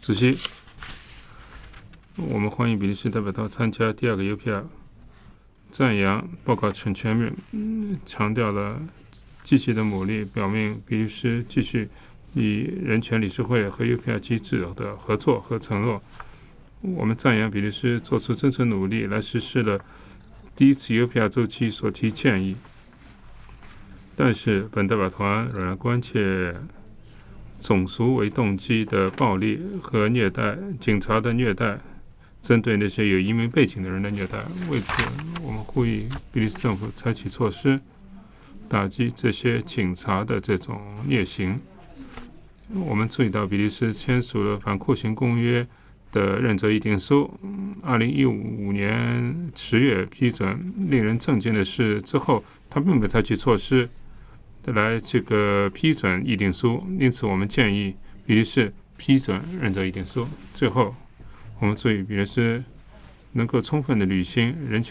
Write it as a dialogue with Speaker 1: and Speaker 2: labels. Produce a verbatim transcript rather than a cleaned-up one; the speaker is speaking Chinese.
Speaker 1: 主席，我们欢迎比利时代表团参加第二个 U P R， 赞扬报告很全面，嗯，强调了积极的努力，表明比利时继续与人权理事会和 U P R 机制的合作和承诺。我们赞扬比利时做出真正努力来实施了第一次 U P R 周期所提建议，但是本代表团仍然关切种族为动机的暴力和虐待，警察的虐待，针对那些有移民背景的人的虐待。为此，我们呼吁比利时政府采取措施，打击这些警察的这种虐刑。我们注意到比利时签署了反酷刑公约的认责议定书，二零一五年十月批准。令人震惊的是，之后他并没有采取措施来这个批准议定书，因此我们建议比利时批准认责议定书。最后，我们注意比利时能够充分的履行人权